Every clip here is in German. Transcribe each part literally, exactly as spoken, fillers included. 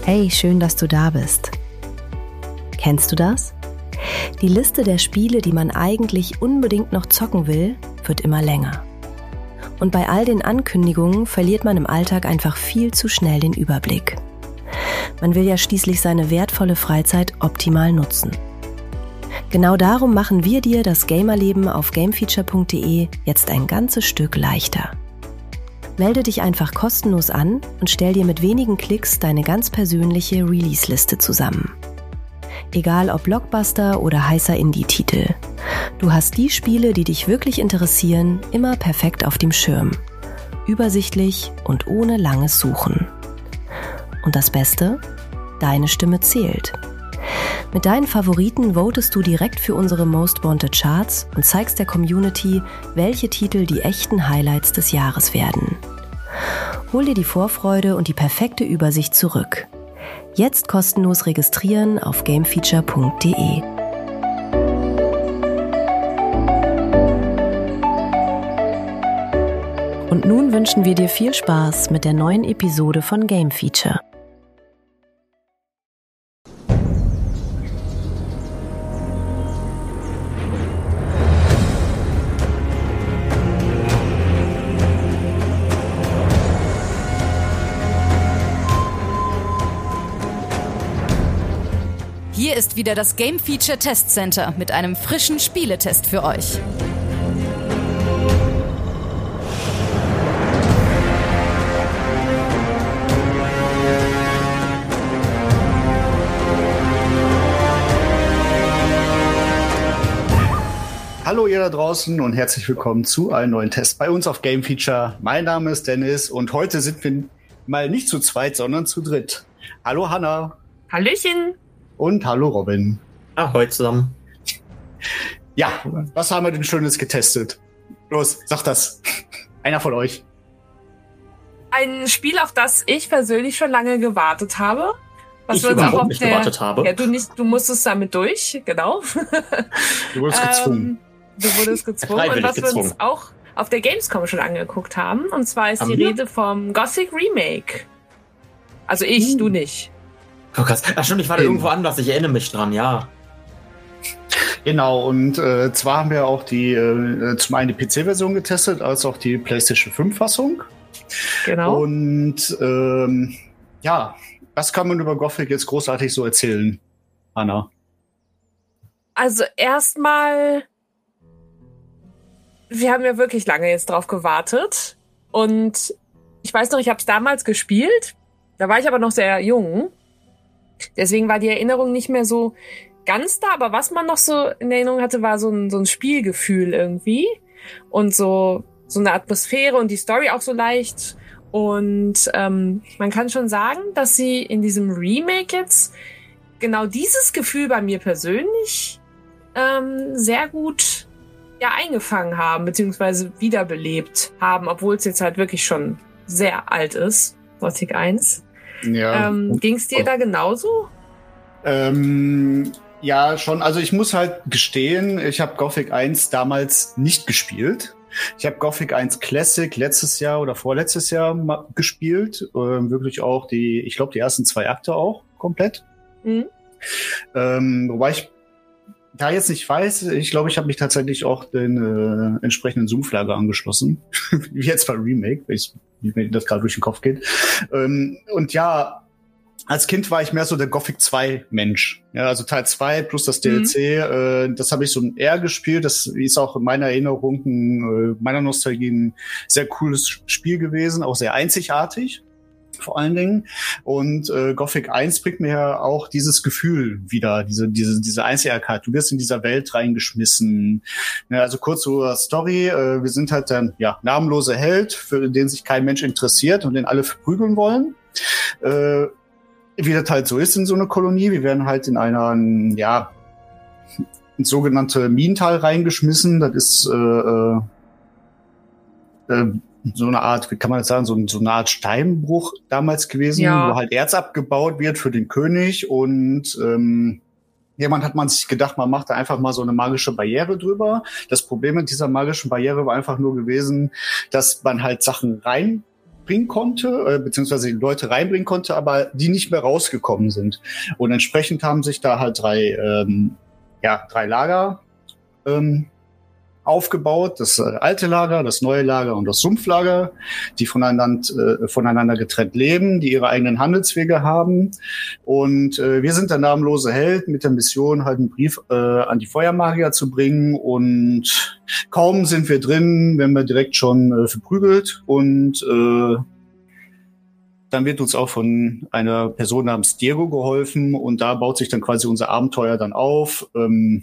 Hey, schön, dass du da bist. Kennst du das? Die Liste der Spiele, die man eigentlich unbedingt noch zocken will, wird immer länger. Und bei all den Ankündigungen verliert man im Alltag einfach viel zu schnell den Überblick. Man will ja schließlich seine wertvolle Freizeit optimal nutzen. Genau darum machen wir dir das Gamerleben auf gamefeature punkt de jetzt ein ganzes Stück leichter. Melde dich einfach kostenlos an und stell dir mit wenigen Klicks deine ganz persönliche Release-Liste zusammen. Egal ob Blockbuster oder heißer Indie-Titel. Du hast die Spiele, die dich wirklich interessieren, immer perfekt auf dem Schirm. Übersichtlich und ohne langes Suchen. Und das Beste? Deine Stimme zählt. Mit deinen Favoriten votest du direkt für unsere Most Wanted Charts und zeigst der Community, welche Titel die echten Highlights des Jahres werden. Hol dir die Vorfreude und die perfekte Übersicht zurück. Jetzt kostenlos registrieren auf gamefeature punkt de. Und nun wünschen wir dir viel Spaß mit der neuen Episode von Game Feature. Hier ist wieder das Game Feature Test Center mit einem frischen Spieletest für euch. Hallo ihr da draußen und herzlich willkommen zu einem neuen Test bei uns auf Game Feature. Mein Name ist Dennis und heute sind wir mal nicht zu zweit, sondern zu dritt. Hallo Hanna. Hallöchen. Und hallo Robin. Ahoi zusammen. Ja, was haben wir denn Schönes getestet? Los, sag das. Einer von euch. Ein Spiel, auf das ich persönlich schon lange gewartet habe. Was ich wir uns überhaupt auch nicht der, gewartet habe. Ja, du, nicht, du musstest damit durch, genau. Du wurdest gezwungen. Ähm, du wurdest gezwungen. Freiwillig und was gezwungen. wir uns auch auf der Gamescom schon angeguckt haben. Und zwar ist Haben die wir? Rede vom Gothic Remake. Also ich, Uh. du nicht. Oh krass. Ach stimmt, ich war da Ähm. irgendwo anders, ich erinnere mich dran, ja. Genau, und äh, zwar haben wir auch die äh, zum einen die P C-Version getestet, als auch die PlayStation fünf-Fassung. Genau. Und ähm, ja, was kann man über Gothic jetzt großartig so erzählen, Anna? Also erstmal, wir haben ja wirklich lange jetzt drauf gewartet. Und ich weiß noch, ich habe es damals gespielt. Da war ich aber noch sehr jung. Deswegen war die Erinnerung nicht mehr so ganz da. Aber was man noch so in Erinnerung hatte, war so ein, so ein Spielgefühl irgendwie. Und so, so eine Atmosphäre und die Story auch so leicht. Und ähm, man kann schon sagen, dass sie in diesem Remake jetzt genau dieses Gefühl bei mir persönlich ähm, sehr gut ja eingefangen haben, beziehungsweise wiederbelebt haben, obwohl es jetzt halt wirklich schon sehr alt ist, Gothic eins. Ja. Ähm, Ging es dir da genauso? Ähm, ja, schon. Also ich muss halt gestehen, ich habe Gothic eins damals nicht gespielt. Ich habe Gothic eins Classic letztes Jahr oder vorletztes Jahr ma- gespielt. Ähm, wirklich auch die, ich glaube, die ersten zwei Akte auch komplett. Mhm. Ähm, wobei ich da jetzt nicht weiß, ich glaube, ich habe mich tatsächlich auch den äh, entsprechenden Zoom-Flagge angeschlossen. Wie jetzt beim Remake, wenn ich- wie mir das gerade durch den Kopf geht. Ähm, und ja, als Kind war ich mehr so der Gothic zwei Mensch. Ja, also Teil zwei plus das D L C, äh, das habe ich so eher gespielt. Das ist auch in meiner Erinnerung, ein, äh, meiner Nostalgie ein sehr cooles Spiel gewesen, auch sehr einzigartig. Vor allen Dingen. Und äh, Gothic eins bringt mir ja auch dieses Gefühl wieder, diese, diese, diese Einzigartigkeit. Du wirst in dieser Welt reingeschmissen. Ja, also kurz zur Story. Äh, wir sind halt der ja, namenlose Held, für den sich kein Mensch interessiert und den alle verprügeln wollen. Äh, wie das halt so ist in so einer Kolonie. Wir werden halt in einer, ja, ein sogenannte Minental reingeschmissen. Das ist äh, äh, äh, so eine Art, wie kann man das sagen, so, so eine Art Steinbruch damals gewesen, Ja. wo halt Erz abgebaut wird für den König und ähm, jemand hat man sich gedacht, man macht da einfach mal so eine magische Barriere drüber. Das Problem mit dieser magischen Barriere war einfach nur gewesen, dass man halt Sachen rein bringen konnte, äh, beziehungsweise die Leute reinbringen konnte, aber die nicht mehr rausgekommen sind. Und entsprechend haben sich da halt drei, ähm, ja, drei Lager ähm, aufgebaut. Das äh, alte Lager, das neue Lager und das Sumpflager, die voneinander, äh, voneinander getrennt leben, die ihre eigenen Handelswege haben. Und äh, wir sind der namenlose Held mit der Mission, halt einen Brief äh, an die Feuermagier zu bringen. Und kaum sind wir drin, werden wir direkt schon äh, verprügelt. Und äh, dann wird uns auch von einer Person namens Diego geholfen. Und da baut sich dann quasi unser Abenteuer dann auf. Ähm,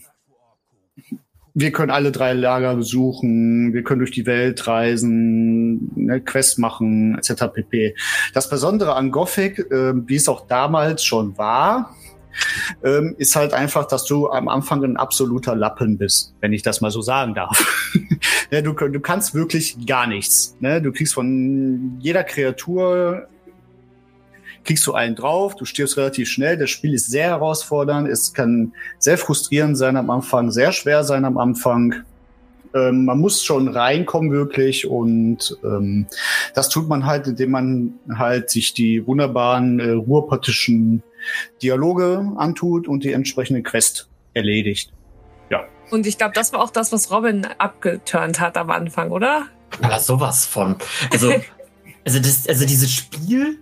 Wir können alle drei Lager besuchen, wir können durch die Welt reisen, ne, Quest machen, et cetera pp. Das Besondere an Gothic, äh, wie es auch damals schon war, ähm, ist halt einfach, dass du am Anfang ein absoluter Lappen bist, wenn ich das mal so sagen darf. Ja, du, du kannst wirklich gar nichts. Ne? Du kriegst von jeder Kreatur kriegst du einen drauf, du stirbst relativ schnell, das Spiel ist sehr herausfordernd, es kann sehr frustrierend sein am Anfang, sehr schwer sein am Anfang. Ähm, man muss schon reinkommen wirklich und ähm, das tut man halt, indem man halt sich die wunderbaren äh, ruhrpottischen Dialoge antut und die entsprechende Quest erledigt. Ja. Und ich glaube, das war auch das, was Robin abgeturnt hat am Anfang, oder? Ja, sowas von. Also, also, das, also dieses Spiel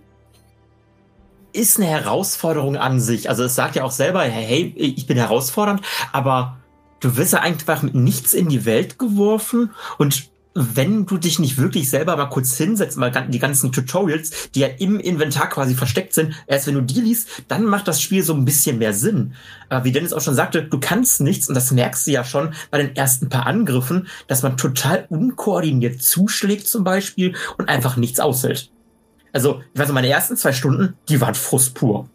ist eine Herausforderung an sich. Also es sagt ja auch selber, hey, ich bin herausfordernd, aber du wirst ja einfach mit nichts in die Welt geworfen und wenn du dich nicht wirklich selber mal kurz hinsetzt, mal die ganzen Tutorials, die ja im Inventar quasi versteckt sind, erst wenn du die liest, dann macht das Spiel so ein bisschen mehr Sinn. Aber wie Dennis auch schon sagte, du kannst nichts und das merkst du ja schon bei den ersten paar Angriffen, dass man total unkoordiniert zuschlägt zum Beispiel und einfach nichts aushält. Also, ich weiß noch, meine ersten zwei Stunden, die waren Frust pur.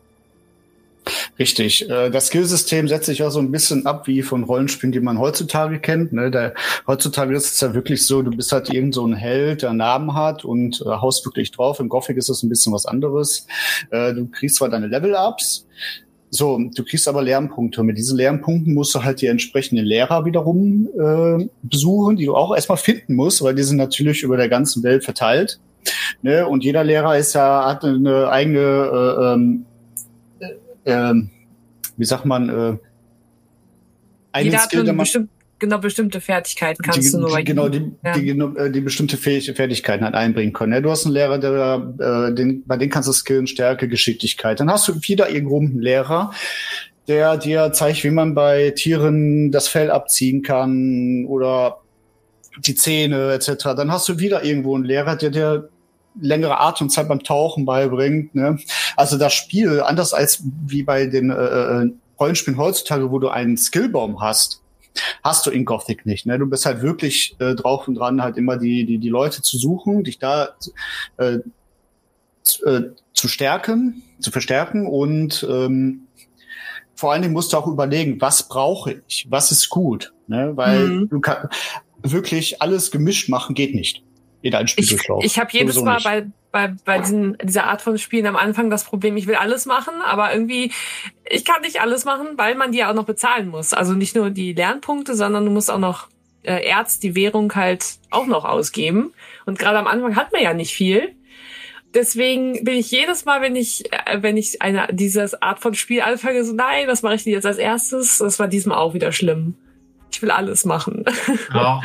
Richtig. Das Skillsystem setzt sich auch so ein bisschen ab wie von Rollenspielen, die man heutzutage kennt. Der, heutzutage ist es ja wirklich so, du bist halt irgend so ein Held, der einen Namen hat und äh, haust wirklich drauf. Im Gothic ist das ein bisschen was anderes. Äh, du kriegst zwar deine Level-Ups, so, du kriegst aber Lernpunkte. Und mit diesen Lernpunkten musst du halt die entsprechenden Lehrer wiederum äh, besuchen, die du auch erstmal finden musst, weil die sind natürlich über der ganzen Welt verteilt. Ne? Und jeder Lehrer ist ja, hat eine eigene, äh, ähm, äh, wie sagt man, äh, einen jeder Skill, hat der man, bestimmt, genau bestimmte Fertigkeiten kannst die, du nur bei die, genau die, ja. die, die bestimmte Fertigkeiten halt einbringen können. Ne? Du hast einen Lehrer, der, äh, den, bei dem kannst du skillen, Stärke, Geschicklichkeit. Dann hast du wieder irgendwo einen Lehrer, der dir zeigt, wie man bei Tieren das Fell abziehen kann oder die Zähne et cetera. Dann hast du wieder irgendwo einen Lehrer, der dir längere Atemzeit beim Tauchen beibringt. Ne? Also das Spiel, anders als wie bei den äh, Rollenspielen heutzutage, wo du einen Skillbaum hast, hast du in Gothic nicht. Ne? Du bist halt wirklich äh, drauf und dran, halt immer die die die Leute zu suchen, dich da äh, zu, äh, zu stärken, zu verstärken und ähm, vor allen Dingen musst du auch überlegen, was brauche ich, was ist gut, ne? Weil mhm. du kannst wirklich alles gemischt machen geht nicht. Jeder ein Spieldurchlauf. Ich, ich habe jedes Mal bei, bei, bei diesen, dieser Art von Spielen am Anfang das Problem, ich will alles machen, aber irgendwie, ich kann nicht alles machen, weil man die ja auch noch bezahlen muss. Also nicht nur die Lernpunkte, sondern du musst auch noch äh, Erz, die Währung halt auch noch ausgeben. Und gerade am Anfang hat man ja nicht viel. Deswegen bin ich jedes Mal, wenn ich, äh, wenn ich eine diese Art von Spiel anfange, so nein, was mache ich denn jetzt als erstes? Das war diesmal auch wieder schlimm. Ich will alles machen. Ja.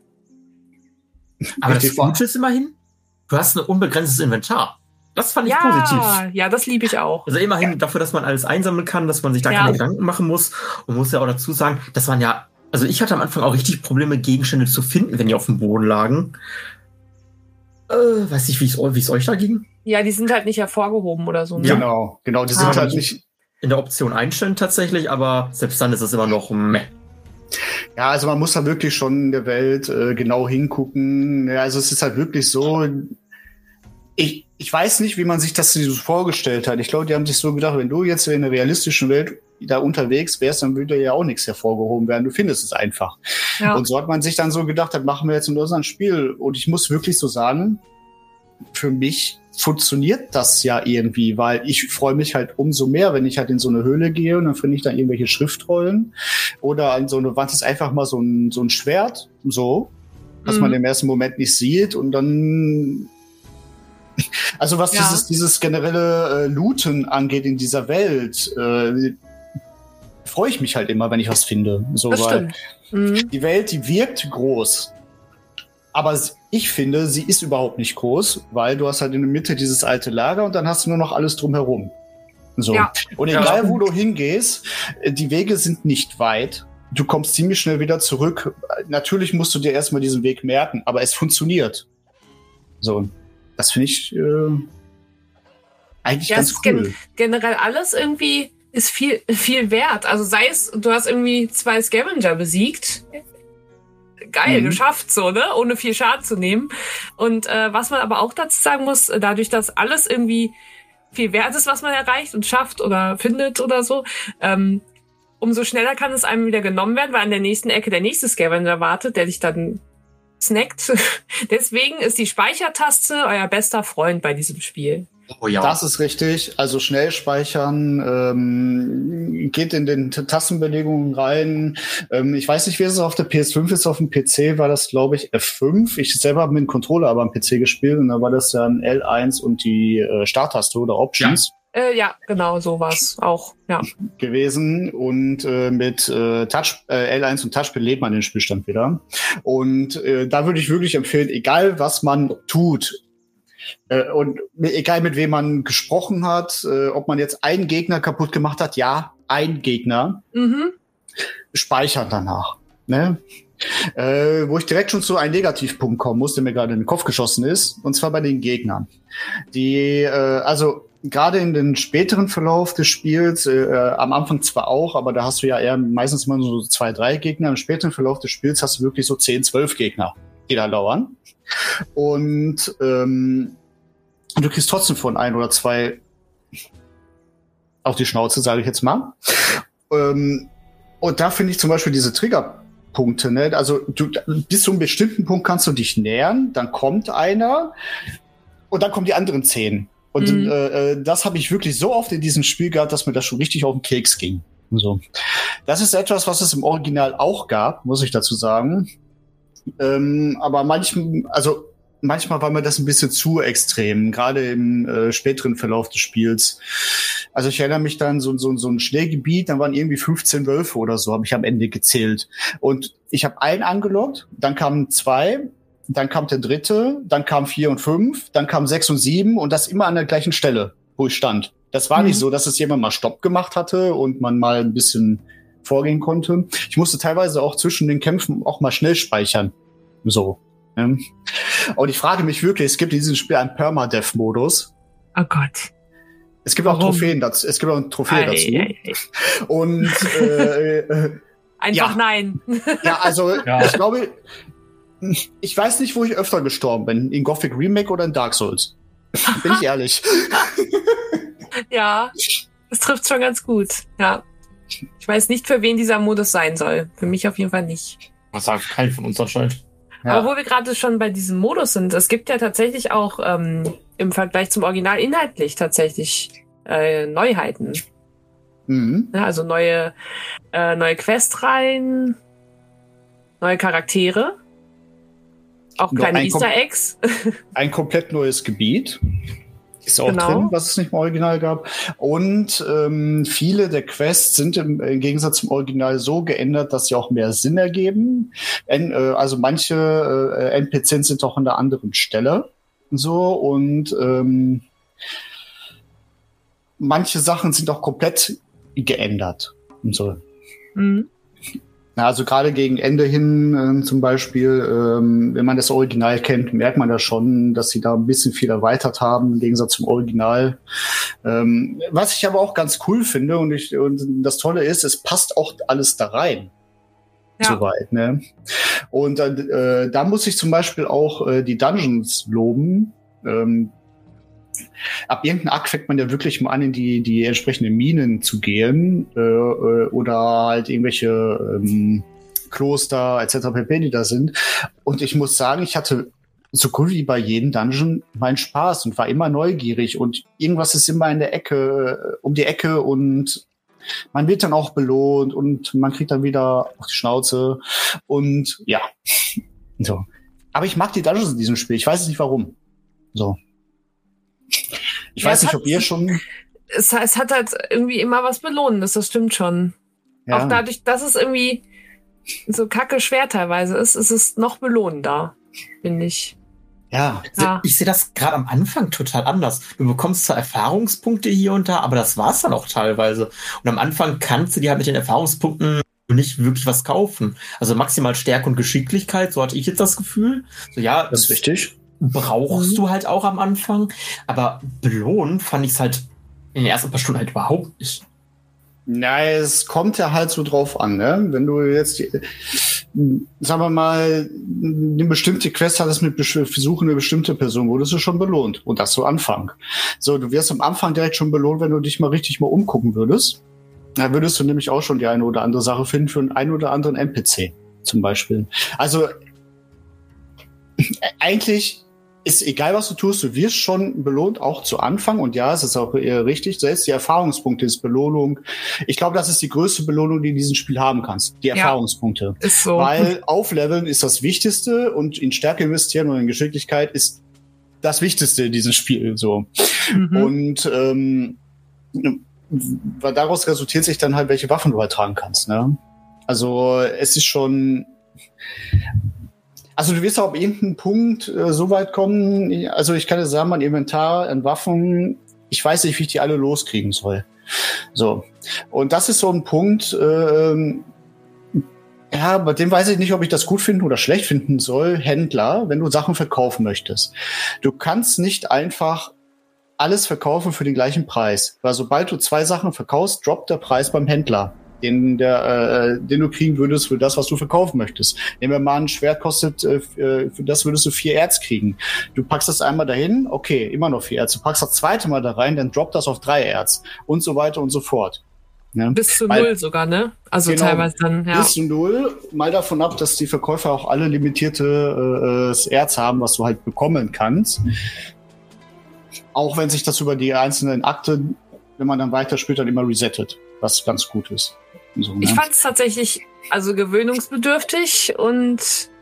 Aber das Gute ist immerhin, du hast ein unbegrenztes Inventar. Das fand ich ja, positiv. Ja, das liebe ich auch. Also immerhin ja. dafür, dass man alles einsammeln kann, dass man sich da ja. keine Gedanken machen muss. Und muss ja auch dazu sagen, dass man ja, also ich hatte am Anfang auch richtig Probleme, Gegenstände zu finden, wenn die auf dem Boden lagen. Äh, weiß nicht, wie es euch da ging. Ja, die sind halt nicht hervorgehoben oder so. Ne? Genau, genau, die sind ah, halt nicht in der Option einstellen tatsächlich, aber selbst dann ist es immer noch meh. Ja, also man muss da wirklich schon in der Welt äh, genau hingucken. Ja, also es ist halt wirklich so, ich, ich weiß nicht, wie man sich das so vorgestellt hat. Ich glaube, die haben sich so gedacht, wenn du jetzt in einer realistischen Welt da unterwegs wärst, dann würde ja auch nichts hervorgehoben werden. Du findest es einfach. Ja. Und so hat man sich dann so gedacht, das machen wir jetzt in unserem Spiel. Und ich muss wirklich so sagen, für mich funktioniert das ja irgendwie, weil ich freue mich halt umso mehr, wenn ich halt in so eine Höhle gehe und dann finde ich da irgendwelche Schriftrollen oder an so eine Wand ist einfach mal so ein, so ein Schwert, so, was mhm. man im ersten Moment nicht sieht und dann Also was Ja. dieses, dieses generelle äh, Looten angeht in dieser Welt, äh, freue ich mich halt immer, wenn ich was finde. So, Das weil stimmt. Mhm. die Welt, die wirkt groß. Aber ich finde, sie ist überhaupt nicht groß, weil du hast halt in der Mitte dieses alte Lager und dann hast du nur noch alles drumherum. So. Ja. Und Ja. egal, wo du hingehst, äh, die Wege sind nicht weit. Du kommst ziemlich schnell wieder zurück. Natürlich musst du dir erstmal diesen Weg merken, aber es funktioniert. So. Das finde ich äh, eigentlich Ja, es ganz ist cool. gen generell alles irgendwie ist viel, viel wert. Also sei es, du hast irgendwie zwei Scavenger besiegt. Geil, Mhm. geschafft so, ne? Ohne viel Schaden zu nehmen. Und äh, was man aber auch dazu sagen muss, dadurch, dass alles irgendwie viel wert ist, was man erreicht und schafft oder findet oder so, ähm, umso schneller kann es einem wieder genommen werden, weil an der nächsten Ecke der nächste Scavenger wartet, der dich dann snackt. Deswegen ist die Speichertaste euer bester Freund bei diesem Spiel. Oh ja. Das ist richtig. Also schnell speichern, ähm, geht in den T- Tastenbelegungen rein. Ähm, ich weiß nicht, wie es auf der P S fünf ist. Auf dem P C war das, glaube ich, F fünf. Ich selber habe mit dem Controller aber am P C gespielt und da war das dann L eins und die äh, Starttaste oder Options. Äh, ja, genau, sowas auch, ja. Gewesen und äh, mit äh, Touch äh, L eins und Touch belebt man den Spielstand wieder. Und äh, da würde ich wirklich empfehlen, egal was man tut, äh, und egal mit wem man gesprochen hat, äh, ob man jetzt einen Gegner kaputt gemacht hat, ja, ein Gegner, Mhm. speichern danach. Ne? Äh, wo ich direkt schon zu einem Negativpunkt kommen muss, der mir gerade in den Kopf geschossen ist, und zwar bei den Gegnern. Die, äh, also gerade in den späteren Verlauf des Spiels, äh, am Anfang zwar auch, aber da hast du ja eher meistens mal so zwei, drei Gegner. Im späteren Verlauf des Spiels hast du wirklich so zehn, zwölf Gegner, die da lauern. Und ähm, du kriegst trotzdem von ein oder zwei auf die Schnauze, sage ich jetzt mal. Ähm, und da finde ich zum Beispiel diese Triggerpunkte, ne? Also du, bis zu einem bestimmten Punkt kannst du dich nähern, dann kommt einer und dann kommen die anderen zehn. Und Mhm. äh, das habe ich wirklich so oft in diesem Spiel gehabt, dass mir das schon richtig auf den Keks ging. So. Das ist etwas, was es im Original auch gab, muss ich dazu sagen. Ähm, aber manchmal, also manchmal war mir das ein bisschen zu extrem, gerade im äh, späteren Verlauf des Spiels. Also ich erinnere mich dann so, so, so ein Schneegebiet, dann waren irgendwie fünfzehn Wölfe oder so, habe ich am Ende gezählt. Und ich habe einen angelockt, dann kamen zwei, dann kam der dritte, dann kamen vier und fünf, dann kamen sechs und sieben und das immer an der gleichen Stelle, wo ich stand. Das war Mhm. nicht so, dass es jemand mal Stopp gemacht hatte und man mal ein bisschen vorgehen konnte. Ich musste teilweise auch zwischen den Kämpfen auch mal schnell speichern. So. Ne? Und ich frage mich wirklich, es gibt in diesem Spiel einen Permadeath-Modus. Oh Gott. Es gibt auch Warum? Trophäen dazu. Es gibt auch eine Trophäe Ei, dazu. ei, ei. Und äh, äh, Einfach Ja. nein. ja, also Ja. ich glaube, ich weiß nicht, wo ich öfter gestorben bin. In Gothic Remake oder in Dark Souls. Bin ich ehrlich. Ja, das trifft schon ganz gut. Ja. Ich weiß nicht, für wen dieser Modus sein soll. Für mich auf jeden Fall nicht. Was sagt kein von uns anscheinend? Ja. Aber wo wir gerade schon bei diesem Modus sind, es gibt ja tatsächlich auch ähm, im Vergleich zum Original inhaltlich tatsächlich äh, Neuheiten. Mhm. Ja, also neue, äh, neue Questreihen, neue Charaktere, auch Noch kleine ein Kom- Easter Eggs. Ein komplett neues Gebiet. Ist auch Genau. drin, was es nicht im Original gab. Und ähm, viele der Quests sind im, im Gegensatz zum Original so geändert, dass sie auch mehr Sinn ergeben. En, äh, also manche äh, N P Cs sind auch an der anderen Stelle. So und ähm, manche Sachen sind auch komplett geändert. Und so. Mhm. Na, also gerade gegen Ende hin ähm, zum Beispiel, ähm, wenn man das Original kennt, merkt man da schon, dass sie da ein bisschen viel erweitert haben im Gegensatz zum Original. Ähm, was ich aber auch ganz cool finde und, ich, und das Tolle ist, es passt auch alles da rein. Ja. Soweit, ne? Und äh, da muss ich zum Beispiel auch äh, die Dungeons loben. Ähm, ab irgendeinem Akt fängt man ja wirklich mal an, in die, die entsprechenden Minen zu gehen äh, oder halt irgendwelche ähm, Kloster et cetera pp, die da sind. Und ich muss sagen, ich hatte so gut wie bei jedem Dungeon meinen Spaß und war immer neugierig und irgendwas ist immer in der Ecke, um die Ecke und man wird dann auch belohnt und man kriegt dann wieder auf die Schnauze und ja. So. Aber ich mag die Dungeons in diesem Spiel. Ich weiß nicht warum. So. Ich Ja, weiß es nicht, hat- ob ihr schon... Es, es hat halt irgendwie immer was Belohnendes, das stimmt schon. Ja. Auch dadurch, dass es irgendwie so kacke schwer teilweise ist, ist es noch belohnender, finde ich. Ja, Ja. Ich sehe das gerade am Anfang total anders. Du bekommst zwar Erfahrungspunkte hier und da, aber das war's dann auch teilweise. Und am Anfang kannst du dir halt mit den Erfahrungspunkten nicht wirklich was kaufen. Also maximal Stärke und Geschicklichkeit, so hatte ich jetzt das Gefühl. So, ja, das ist richtig. brauchst Mhm. du halt auch am Anfang. Aber belohnen fand ich es halt in den ersten paar Stunden halt überhaupt nicht. Na, es kommt ja halt so drauf an, ne? Wenn du jetzt, die, sagen wir mal, eine bestimmte Quest hattest mit Besuchen eine bestimmte Person, wurdest du schon belohnt. Und das zu Anfang. So, du wirst am Anfang direkt schon belohnt, wenn du dich mal richtig mal umgucken würdest. Da würdest du nämlich auch schon die eine oder andere Sache finden für einen ein oder anderen N P C, zum Beispiel. Also, eigentlich ist egal, was du tust, du wirst schon belohnt, auch zu Anfang. Und ja, es ist auch eher richtig. Selbst die Erfahrungspunkte ist Belohnung. Ich glaube, das ist die größte Belohnung, die du in diesem Spiel haben kannst. Die Ja. Erfahrungspunkte. Ist so. Weil Aufleveln ist das Wichtigste und in Stärke investieren und in Geschicklichkeit ist das Wichtigste in diesem Spiel. So. Mhm. Und ähm, weil daraus resultiert sich dann halt, welche Waffen du halt tragen kannst. Ne? Also es ist schon... Also du wirst auch ab irgendeinem Punkt äh, so weit kommen, also ich kann dir sagen, mein Inventar an Waffen, ich weiß nicht, wie ich die alle loskriegen soll. So. Und das ist so ein Punkt, ähm, ja, bei dem weiß ich nicht, ob ich das gut finden oder schlecht finden soll. Händler, wenn du Sachen verkaufen möchtest. Du kannst nicht einfach alles verkaufen für den gleichen Preis. Weil sobald du zwei Sachen verkaufst, droppt der Preis beim Händler. Den, der, äh, den du kriegen würdest für das, was du verkaufen möchtest. Nehmen wir mal ein Schwert kostet, äh, für das würdest du vier Erz kriegen. Du packst das einmal dahin, okay, immer noch vier Erz. Du packst das zweite Mal da rein, dann droppt das auf drei Erz und so weiter und so fort. Ne? Bis zu Weil- null sogar, ne? Also Genau. teilweise dann, ja. Bis zu null, mal davon ab, dass die Verkäufer auch alle limitierte äh, das Erz haben, was du halt bekommen kannst. Auch wenn sich das über die einzelnen Akte, wenn man dann weiterspielt, dann immer resettet, was ganz gut ist. So, ne? Ich fand es tatsächlich also gewöhnungsbedürftig und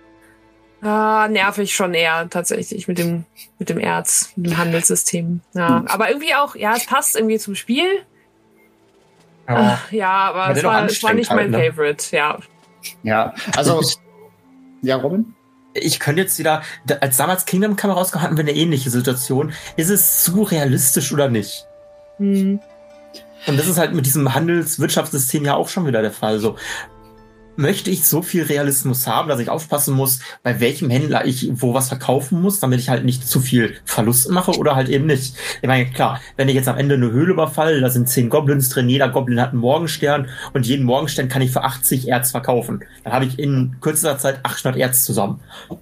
äh, nervig schon eher tatsächlich mit dem mit dem Erz, mit dem Handelssystem. Ja, Hm. aber irgendwie auch, ja, es passt irgendwie zum Spiel. Ja. Ach, ja, aber Aber es dennoch war, es war nicht mein anstrengend halt, Favorite, ja. Ja, also ja, Robin? Ich könnte jetzt wieder, da- als damals Kingdom Come rauskam, hatten wir eine ähnliche Situation. Ist es zu realistisch oder nicht? Hm. Und das ist halt mit diesem Handelswirtschaftssystem ja auch schon wieder der Fall. So, möchte ich so viel Realismus haben, dass ich aufpassen muss, bei welchem Händler ich wo was verkaufen muss, damit ich halt nicht zu viel Verlust mache oder halt eben nicht. Ich meine, klar, wenn ich jetzt am Ende eine Höhle überfalle, da sind zehn Goblins drin, jeder Goblin hat einen Morgenstern und jeden Morgenstern kann ich für achtzig Erz verkaufen. Dann habe ich in kürzester Zeit achthundert Erz zusammen.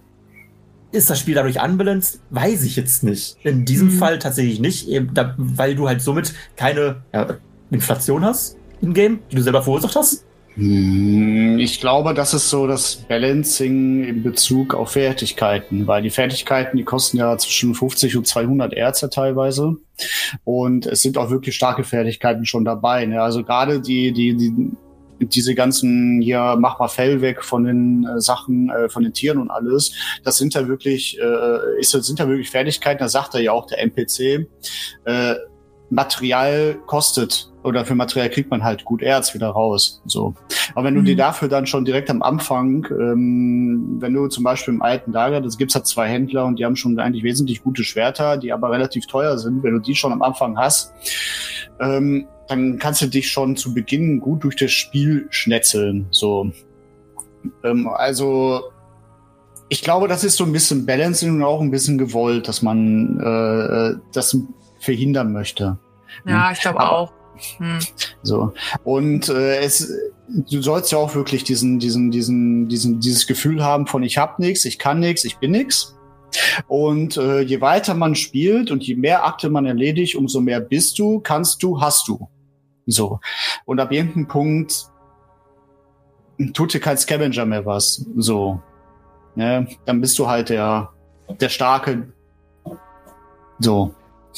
Ist das Spiel dadurch unbalanced? Weiß ich jetzt nicht. In diesem Mhm. Fall tatsächlich nicht, eben da, weil du halt somit keine ja, Inflation hast im Game, die du selber verursacht hast. Hm, Ich glaube, das ist so das Balancing in Bezug auf Fertigkeiten, weil die Fertigkeiten, die kosten ja zwischen fünfzig und zweihundert Erz ja teilweise. Und es sind auch wirklich starke Fertigkeiten schon dabei. Ne? Also gerade die, die, die, diese ganzen hier, mach mal Fell weg von den äh, Sachen, äh, von den Tieren und alles, das sind ja wirklich, äh, ist, sind ja wirklich Fertigkeiten, da sagt er ja auch der N P C, äh, Material kostet oder für Material kriegt man halt gut Erz wieder raus. So. Aber wenn du Mhm. dir dafür dann schon direkt am Anfang, ähm, wenn du zum Beispiel im alten Lager, das gibt's halt zwei Händler und die haben schon eigentlich wesentlich gute Schwerter, die aber relativ teuer sind, wenn du die schon am Anfang hast, ähm, dann kannst du dich schon zu Beginn gut durch das Spiel schnetzeln. So. Ähm, also ich glaube, das ist so ein bisschen Balancing und auch ein bisschen gewollt, dass man äh, das verhindern möchte. Ja, ich glaube Aber- auch. Hm. So. Und äh, es, du sollst ja auch wirklich diesen, diesen, diesen, diesen, dieses Gefühl haben von ich hab nichts, ich kann nichts, ich bin nichts. Und äh, je weiter man spielt und je mehr Akte man erledigt, umso mehr bist du, kannst du, hast du. So. Und ab irgendeinem Punkt tut dir kein Scavenger mehr was. So. Ne? Dann bist du halt der, der Starke. So.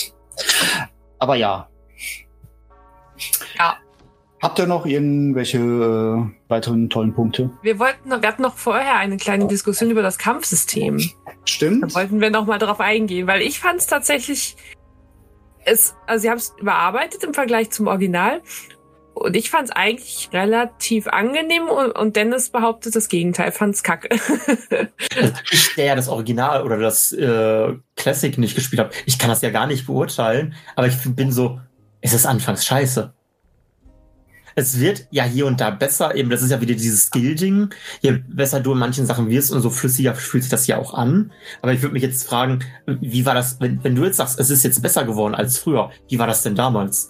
Aber ja. Ja. Habt ihr noch irgendwelche äh, weiteren tollen Punkte? Wir wollten, noch- wir hatten noch vorher eine kleine Diskussion über das Kampfsystem. Da Stimmt? wollten wir noch mal drauf eingehen, weil ich fand es tatsächlich es, also sie haben es überarbeitet im Vergleich zum Original. Und ich fand es eigentlich relativ angenehm und, und Dennis behauptet das Gegenteil, fand es kacke. Also ich, der ja das Original oder das äh, Classic nicht gespielt habe, ich kann das ja gar nicht beurteilen, aber ich bin so, es ist anfangs scheiße. Es wird ja hier und da besser, eben das ist ja wieder dieses Skill-Ding, je besser du in manchen Sachen wirst, umso flüssiger fühlt sich das ja auch an. Aber ich würde mich jetzt fragen, wie war das, wenn, wenn du jetzt sagst, es ist jetzt besser geworden als früher, wie war das denn damals?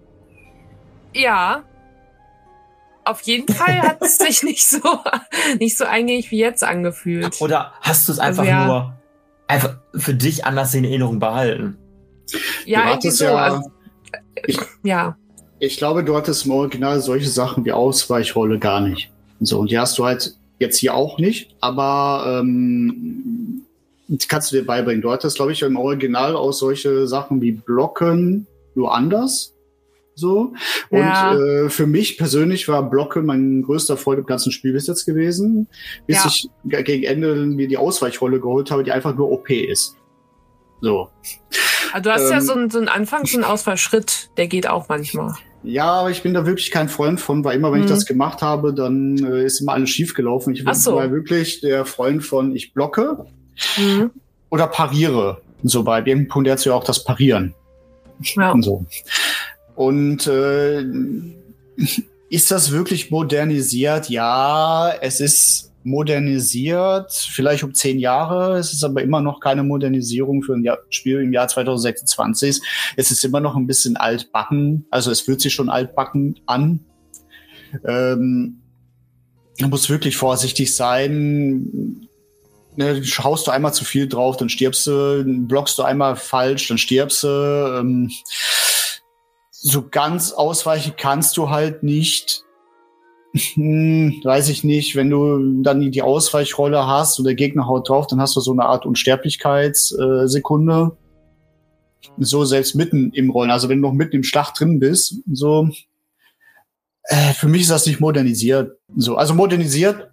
Ja, auf jeden Fall hat es sich nicht so nicht so eingängig wie jetzt angefühlt. Oder hast du es einfach Also, ja. nur einfach für dich anders in Erinnerung behalten? Ja, Du irgendwie hattest so. ja- Also, Ich- ja. Ich glaube, du hattest im Original solche Sachen wie Ausweichrolle gar nicht. So, und die hast du halt jetzt hier auch nicht, aber ähm, die kannst du dir beibringen. Du hattest, glaube ich, im Original auch solche Sachen wie Blocken nur anders. So. Und Ja. äh, für mich persönlich war Blocken mein größter Freude im ganzen Spiel bis jetzt gewesen, bis Ja. ich g- gegen Ende mir die Ausweichrolle geholt habe, die einfach nur O P ist. So. Also du hast ja Ähm, so einen, so einen Anfang, so einen Ausfallschritt, der geht auch manchmal. Ja, aber ich bin da wirklich kein Freund von, weil immer, wenn Mhm. ich das gemacht habe, dann äh, ist immer alles schief gelaufen. Ich Ach so. war wirklich der Freund von, ich blocke Mhm. oder pariere. So, bei irgendeinem Punkt lernst du ja auch das Parieren. Ja. Und so. Und äh, ist das wirklich modernisiert? Ja, es ist modernisiert, vielleicht um zehn Jahre. Es ist aber immer noch keine Modernisierung für ein Jahr, Spiel im Jahr zwanzig sechsundzwanzig. Es ist immer noch ein bisschen altbacken. Also es fühlt sich schon altbacken an. Ähm, man muss wirklich vorsichtig sein. Ne, schaust du einmal zu viel drauf, dann stirbst du. Blockst du einmal falsch, dann stirbst du. Ähm, so ganz ausweichen kannst du halt nicht. Hm, weiß ich nicht, wenn du dann die Ausweichrolle hast und der Gegner haut drauf, dann hast du so eine Art Unsterblichkeitssekunde. So selbst mitten im Rollen, also wenn du noch mitten im Schlag drin bist, so. Äh, für mich ist das nicht modernisiert. So, also modernisiert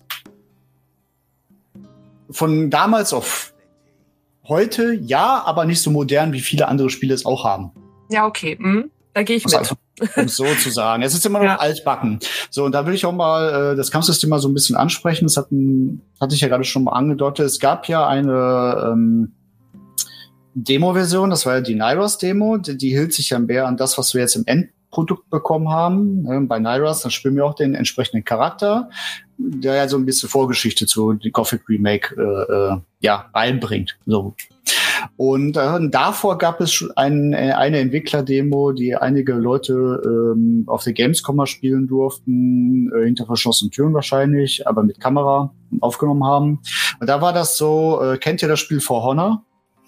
von damals auf heute, ja, aber nicht so modern, wie viele andere Spiele es auch haben. Ja, okay. Mhm. Da gehe ich mit. Also, um es so zu sagen. Es ist immer noch Ja. altbacken. So, und da will ich auch mal äh, das Kampfsystem mal so ein bisschen ansprechen. Das hat ein, hatte ich ja gerade schon mal angedeutet. Es gab ja eine ähm, Demo-Version, das war ja die Nyros-Demo. Die, die hielt sich ja mehr an das, was wir jetzt im Endprodukt bekommen haben. Ähm, bei Nyros, dann spielen wir auch den entsprechenden Charakter, der ja so ein bisschen Vorgeschichte zu die Gothic Remake äh, äh, ja, reinbringt. So. Und äh, davor gab es schon ein, äh, eine Entwickler-Demo, die einige Leute ähm, auf der Gamescom mal spielen durften, äh, hinter verschlossenen Türen wahrscheinlich, aber mit Kamera aufgenommen haben. Und da war das so, äh, kennt ihr das Spiel For Honor?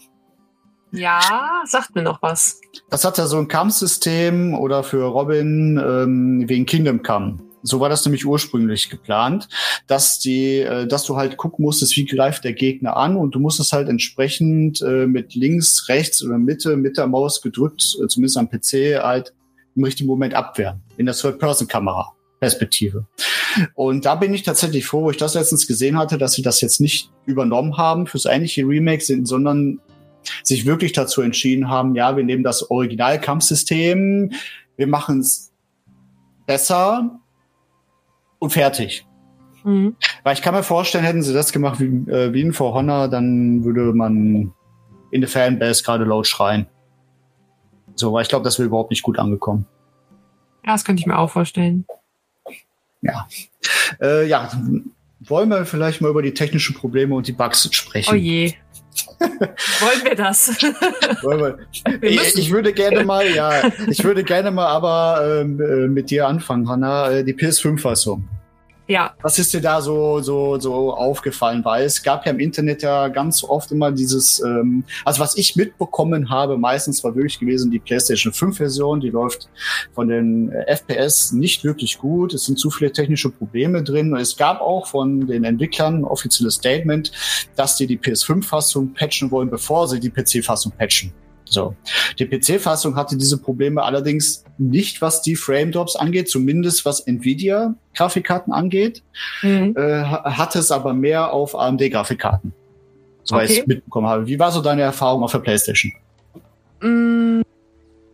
Ja, sagt mir noch was. Das hat ja so ein Kampfsystem oder für Robin ähm, wegen Kingdom Come. So war das nämlich ursprünglich geplant, dass die, äh, dass du halt gucken musstest, wie greift der Gegner an und du musstest halt entsprechend äh, mit links, rechts oder Mitte, mit der Maus gedrückt, äh, zumindest am P C, halt im richtigen Moment abwehren. In der Third-Person-Kamera. Perspektive. Und da bin ich tatsächlich froh, wo ich das letztens gesehen hatte, dass sie das jetzt nicht übernommen haben fürs eigentliche Remake, sind, sondern sich wirklich dazu entschieden haben, ja, wir nehmen das Original-Kampfsystem, wir machen es besser und fertig. Mhm. Weil ich kann mir vorstellen, hätten sie das gemacht wie, äh, wie in For Honor, dann würde man in der Fanbase gerade laut schreien. So, weil ich glaube, das wäre überhaupt nicht gut angekommen. Ja, das könnte ich mir auch vorstellen. Ja. Äh, ja, wollen wir vielleicht mal über die technischen Probleme und die Bugs sprechen? Oh je. Wollen wir das? Wollen wir? Wir Ich, müssen. ich würde gerne mal, ja, ich würde gerne mal aber ähm, äh, mit dir anfangen, Hanna, äh, die P S fünf Fassung. Ja. Was ist dir da so so so aufgefallen? Weil es gab ja im Internet ja ganz oft immer dieses, ähm, also was ich mitbekommen habe, meistens war wirklich gewesen die PlayStation fünf Version, die läuft von den äh, F P S nicht wirklich gut. Es sind zu viele technische Probleme drin. Und es gab auch von den Entwicklern ein offizielles Statement, dass die die P S fünf Fassung patchen wollen, bevor sie die P C Fassung patchen. So. Die P C-Fassung hatte diese Probleme allerdings nicht, was die Frame Drops angeht, zumindest was Nvidia-Grafikkarten angeht, Mhm. äh, hatte es aber mehr auf A M D-Grafikkarten. So, weil Okay. ich mitbekommen habe. Wie war so deine Erfahrung auf der PlayStation? Mm,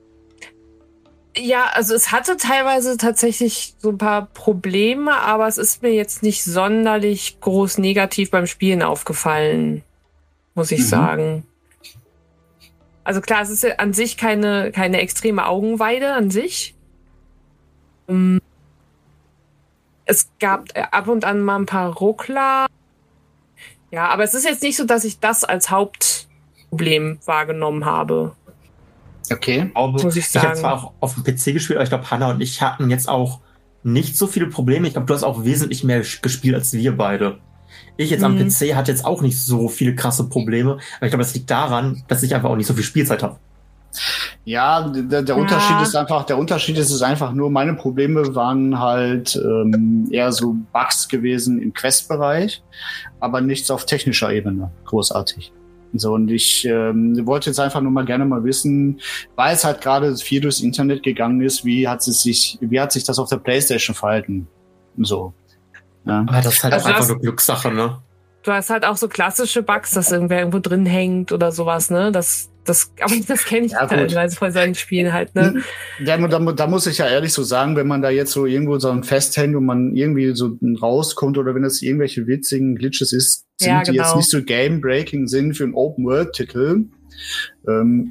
Ja, also es hatte teilweise tatsächlich so ein paar Probleme, aber es ist mir jetzt nicht sonderlich groß negativ beim Spielen aufgefallen, muss ich mhm. sagen. Also klar, es ist ja an sich keine, keine extreme Augenweide an sich. Es gab ab und an mal ein paar Ruckler. Ja, aber es ist jetzt nicht so, dass ich das als Hauptproblem wahrgenommen habe. Okay. Glaube, muss ich ich sagen. habe zwar auch auf dem P C gespielt, aber ich glaube, Hannah und ich hatten jetzt auch nicht so viele Probleme. Ich glaube, du hast auch wesentlich mehr gespielt als wir beide. Ich jetzt mhm. am P C hatte jetzt auch nicht so viele krasse Probleme, aber ich glaube, das liegt daran, dass ich einfach auch nicht so viel Spielzeit habe. Ja, der, der ja. Unterschied ist einfach, der Unterschied ist es einfach nur, meine Probleme waren halt ähm, eher so Bugs gewesen im Quest-Bereich, aber nichts auf technischer Ebene großartig. So, und ich ähm, wollte jetzt einfach nur mal gerne mal wissen, weil es halt gerade viel durchs Internet gegangen ist, wie hat es sich, wie hat sich das auf der PlayStation verhalten? So. Ja. Aber das ist halt also auch einfach das, nur Glückssache, ne? Du hast halt auch so klassische Bugs, dass irgendwer irgendwo drin hängt oder sowas, ne? Das, das, aber das kenne ich ja, teilweise von solchen Spielen halt, ne? Da, da, da muss ich ja ehrlich so sagen, wenn man da jetzt so irgendwo so ein festhängt und man irgendwie so rauskommt oder wenn das irgendwelche witzigen Glitches ist, sind ja, die genau. jetzt nicht so game-breaking sind für einen Open-World-Titel. Ähm,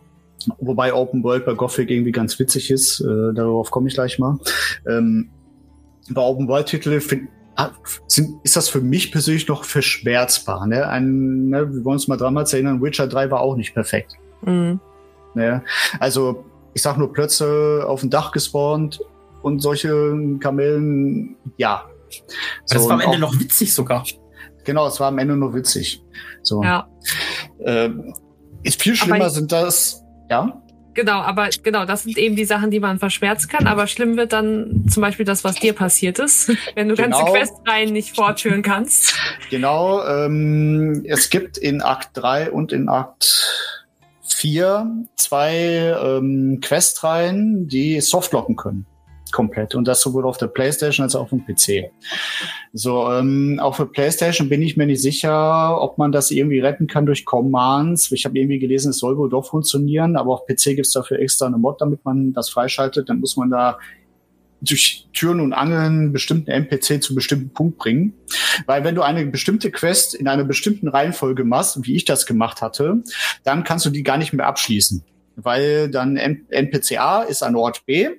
wobei Open World bei Gothic irgendwie ganz witzig ist, äh, darauf komme ich gleich mal. Ähm, bei Open World-Titel finde Sind, ist das für mich persönlich noch verschmerzbar. Ne? Ein, ne, wir wollen uns mal damals erinnern, Witcher drei war auch nicht perfekt. Mhm. Ne? Also, ich sag nur Plötze auf dem Dach gespawnt und solche Kamellen, ja. So, das war am Ende auch, noch witzig sogar. Genau, es war am Ende noch witzig. So. Ja. Äh, ist viel schlimmer Aber sind das, ja? Genau, aber genau, das sind eben die Sachen, die man verschmerzen kann. Aber schlimm wird dann zum Beispiel das, was dir passiert ist, wenn du Genau. ganze Questreihen nicht fortführen kannst. Genau, ähm, es gibt in Akt drei und in Akt vier zwei ähm, Questreihen, die softlocken können. Komplett. Und das sowohl auf der PlayStation als auch auf dem P C. So, ähm, auf der PlayStation bin ich mir nicht sicher, ob man das irgendwie retten kann durch Commands. Ich habe irgendwie gelesen, es soll wohl doch funktionieren, aber auf P C gibt's dafür extra eine Mod, damit man das freischaltet. Dann muss man da durch Türen und Angeln bestimmten N P C zu bestimmten Punkt bringen. Weil wenn du eine bestimmte Quest in einer bestimmten Reihenfolge machst, wie ich das gemacht hatte, dann kannst du die gar nicht mehr abschließen. Weil dann N P C A ist an Ort B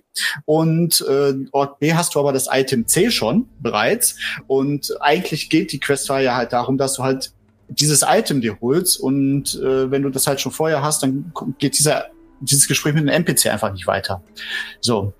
und äh, Ort B hast du aber das Item C schon bereits und eigentlich geht die Questreihe halt darum, dass du halt dieses Item dir holst und äh, wenn du das halt schon vorher hast, dann geht dieser dieses Gespräch mit dem N P C einfach nicht weiter. So.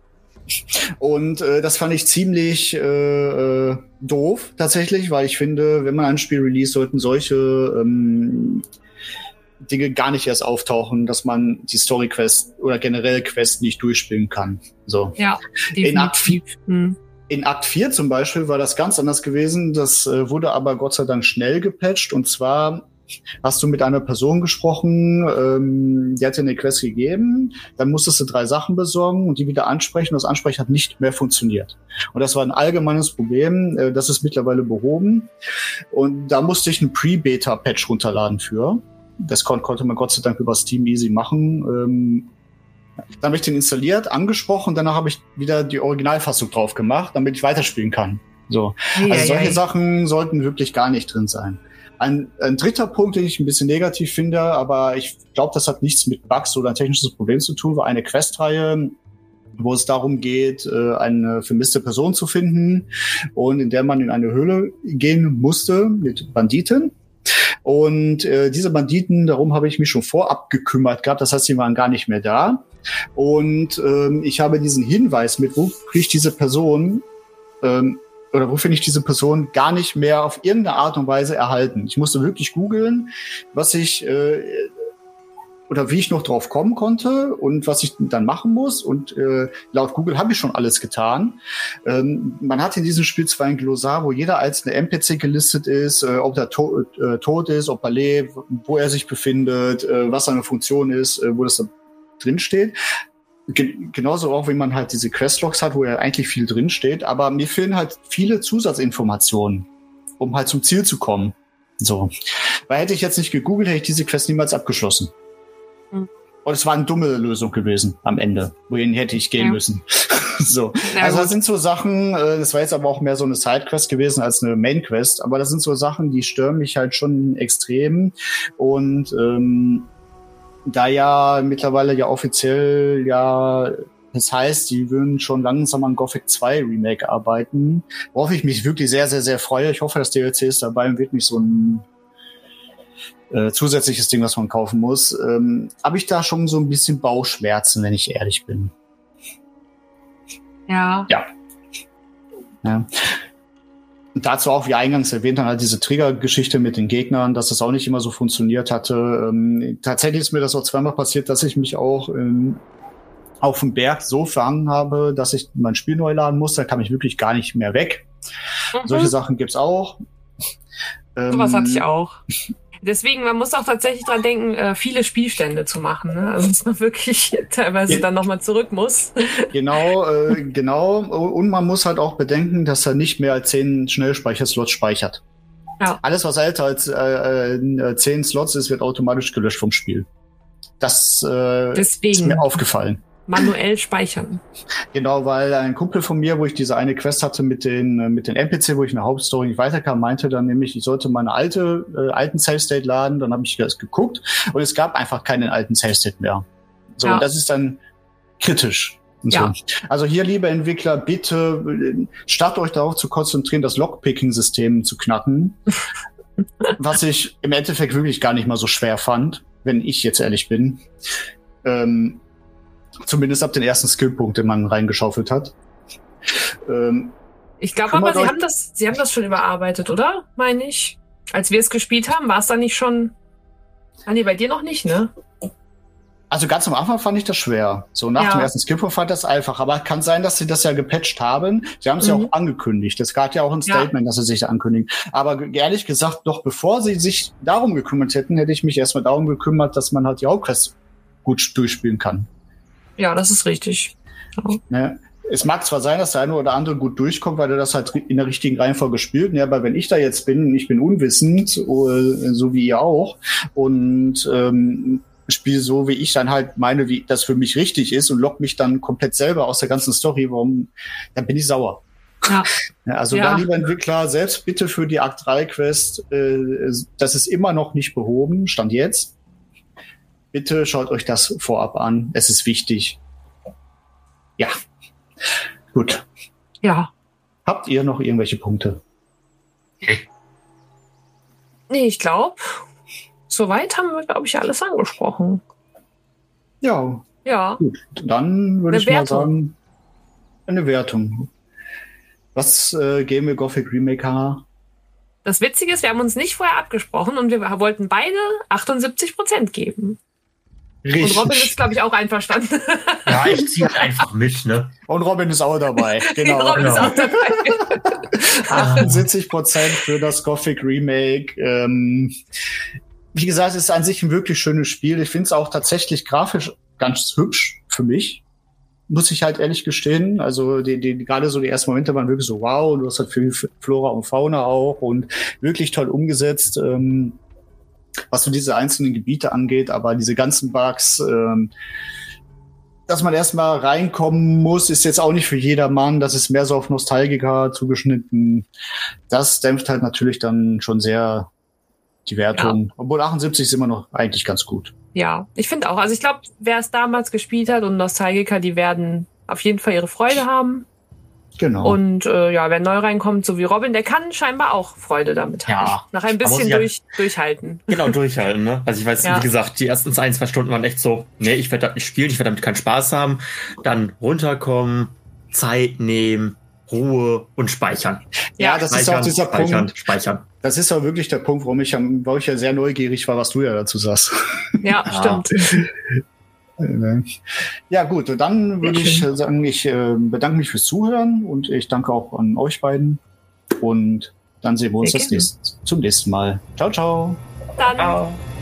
Und äh, das fand ich ziemlich äh, äh, doof tatsächlich, weil ich finde, wenn man ein Spiel release, sollten solche ähm, Dinge gar nicht erst auftauchen, dass man die Story-Quest oder generell Quest nicht durchspielen kann. So. Ja, in Akt vier, hm. in Akt vier zum Beispiel war das ganz anders gewesen. Das äh, wurde aber Gott sei Dank schnell gepatcht. Und zwar hast du mit einer Person gesprochen, ähm, die hat dir eine Quest gegeben, dann musstest du drei Sachen besorgen und die wieder ansprechen. Das Ansprechen hat nicht mehr funktioniert. Und das war ein allgemeines Problem. Äh, das ist mittlerweile behoben. Und da musste ich einen Pre-Beta-Patch runterladen für. Das kon- konnte man Gott sei Dank über Steam easy machen. Ähm, dann habe ich den installiert, angesprochen, danach habe ich wieder die Originalfassung drauf gemacht, damit ich weiterspielen kann. So. Hey, also hey, solche hey. Sachen sollten wirklich gar nicht drin sein. Ein, ein dritter Punkt, den ich ein bisschen negativ finde, aber ich glaube, das hat nichts mit Bugs oder ein technisches Problem zu tun, war eine Questreihe, wo es darum geht, eine vermisste Person zu finden und in der man in eine Höhle gehen musste mit Banditen. Und äh, diese Banditen, darum habe ich mich schon vorab gekümmert gehabt. Das heißt, sie waren gar nicht mehr da. Und ähm, ich habe diesen Hinweis mit, wo kriege ich diese Person ähm, oder wo finde ich diese Person gar nicht mehr auf irgendeine Art und Weise erhalten. Ich musste wirklich googeln, was ich äh, oder wie ich noch drauf kommen konnte und was ich dann machen muss. Und äh, laut Google habe ich schon alles getan. Ähm, man hat in diesem Spiel zwar ein Glossar, wo jeder einzelne N P C gelistet ist, äh, ob er to- äh, tot ist, ob er lebt, wo er sich befindet, äh, was seine Funktion ist, äh, wo das da drin steht. Ge- genauso auch, wenn man halt diese Questlogs hat, wo ja eigentlich viel drin steht. Aber mir fehlen halt viele Zusatzinformationen, um halt zum Ziel zu kommen. So. Weil hätte ich jetzt nicht gegoogelt, hätte ich diese Quest niemals abgeschlossen. Und es war eine dumme Lösung gewesen am Ende. Wohin hätte ich gehen ja. müssen? so. Ja, also das sind so Sachen, äh, das war jetzt aber auch mehr so eine Sidequest gewesen als eine Mainquest, aber das sind so Sachen, die stören mich halt schon extrem. Und ähm, da ja mittlerweile ja offiziell ja, das heißt, die würden schon langsam an Gothic zwei Remake arbeiten, worauf ich mich wirklich sehr, sehr, sehr freue. Ich hoffe, das D L C ist dabei und wird nicht so ein Äh, zusätzliches Ding, was man kaufen muss, ähm, habe ich da schon so ein bisschen Bauchschmerzen, wenn ich ehrlich bin. Ja. Ja. ja. Und dazu auch, wie eingangs erwähnt, dann halt diese Trigger-Geschichte mit den Gegnern, dass das auch nicht immer so funktioniert hatte. Ähm, tatsächlich ist mir das auch zweimal passiert, dass ich mich auch ähm, auf dem Berg so verhangen habe, dass ich mein Spiel neu laden muss. Da kam ich wirklich gar nicht mehr weg. Mhm. Solche Sachen gibt's auch. Ähm, so was hatte ich auch. Deswegen, man muss auch tatsächlich dran denken, äh, viele Spielstände zu machen, ne? Also dass man wirklich teilweise dann nochmal zurück muss. Genau, äh, genau. Und man muss halt auch bedenken, dass er nicht mehr als zehn Schnellspeicherslots speichert. Ja. Alles, was älter als äh, äh, zehn Slots ist, wird automatisch gelöscht vom Spiel. Das äh, ist mir aufgefallen. Manuell speichern. Genau, weil ein Kumpel von mir, wo ich diese eine Quest hatte mit den mit den N P C, wo ich in der Hauptstory nicht weiterkam, meinte dann nämlich, ich sollte meine alte äh, alten Save State laden. Dann habe ich das geguckt und es gab einfach keinen alten Save State mehr. So, ja. Und das ist dann kritisch. Und so. Ja. Also hier, liebe Entwickler, bitte startet euch darauf zu konzentrieren, das Lockpicking-System zu knacken, was ich im Endeffekt wirklich gar nicht mal so schwer fand, wenn ich jetzt ehrlich bin. Ähm, Zumindest ab den ersten Skillpunkt, den man reingeschaufelt hat. Ähm, ich glaube aber, sie haben das, sie haben das schon überarbeitet, oder? Meine ich. Als wir es gespielt haben, war es dann nicht schon. Ah, nee, bei dir noch nicht, ne? Also ganz am Anfang fand ich das schwer. So nach ja. dem ersten Skillpunkt fand das einfach. Aber kann sein, dass sie das ja gepatcht haben. Sie haben es mhm. ja auch angekündigt. Es gab ja auch ein Statement, ja. dass sie sich ankündigen. Aber ehrlich gesagt, noch bevor sie sich darum gekümmert hätten, hätte ich mich erstmal darum gekümmert, dass man halt die Hauptquest gut durchspielen kann. Ja, das ist richtig. Ja. Ne? Es mag zwar sein, dass der eine oder andere gut durchkommt, weil er das halt in der richtigen Reihenfolge spielt, ne? Aber wenn ich da jetzt bin, ich bin unwissend, so wie ihr auch, und ähm, spiele so, wie ich dann halt meine, wie das für mich richtig ist und lock mich dann komplett selber aus der ganzen Story, warum, dann bin ich sauer. Ja. Ja, also ja. da, lieber Entwickler, selbst bitte für die Akt drei Quest, äh, das ist immer noch nicht behoben, Stand jetzt. Bitte schaut euch das vorab an. Es ist wichtig. Ja. Gut. Ja. Habt ihr noch irgendwelche Punkte? Nee, ich glaube, soweit haben wir, glaube ich, alles angesprochen. Ja. Ja. Gut. Dann würde ich Wertung. mal sagen, eine Wertung. Was äh, geben wir Gothic Remake? Das Witzige ist, wir haben uns nicht vorher abgesprochen und wir wollten beide achtundsiebzig Prozent geben. Richtig. Und Robin ist, glaube ich, auch einverstanden. Ja, ich ziehe halt einfach mit, ne? Und Robin ist auch dabei. Genau. Robin genau. ist auch dabei. achtundsiebzig Prozent für das Gothic Remake. Ähm, wie gesagt, es ist an sich ein wirklich schönes Spiel. Ich finde es auch tatsächlich grafisch ganz hübsch für mich. Muss ich halt ehrlich gestehen. Also die, die, gerade so die ersten Momente waren wirklich so wow. Du hast halt viel Flora und Fauna auch und wirklich toll umgesetzt. Ähm, was so diese einzelnen Gebiete angeht, aber diese ganzen Bugs, ähm, dass man erstmal reinkommen muss, ist jetzt auch nicht für jedermann. Das ist mehr so auf Nostalgiker zugeschnitten. Das dämpft halt natürlich dann schon sehr die Wertung. Ja. Obwohl achtundsiebzig ist immer noch eigentlich ganz gut. Ja, ich finde auch. Also ich glaube, wer es damals gespielt hat und Nostalgiker, die werden auf jeden Fall ihre Freude haben. Genau. Und äh, ja, wer neu reinkommt, so wie Robin, der kann scheinbar auch Freude damit haben. Ja. Nach ein bisschen ja, durch, durchhalten. Genau, durchhalten, ne? Also ich weiß, ja. wie gesagt, die ersten ein, zwei Stunden waren echt so, nee, ich werde das nicht spielen, ich werde damit keinen Spaß haben. Dann runterkommen, Zeit nehmen, Ruhe und speichern. Ja, das speichern, ist auch dieser speichern, Punkt. Speichern. Das ist auch wirklich der Punkt, warum ich, warum ich ja sehr neugierig war, was du ja dazu sagst. Ja, ja. stimmt. Ja gut, dann würde ich sagen, ich äh, bedanke mich fürs Zuhören und ich danke auch an euch beiden und dann sehen wir uns das nächste, zum nächsten Mal. Ciao, ciao. Dann. Ciao.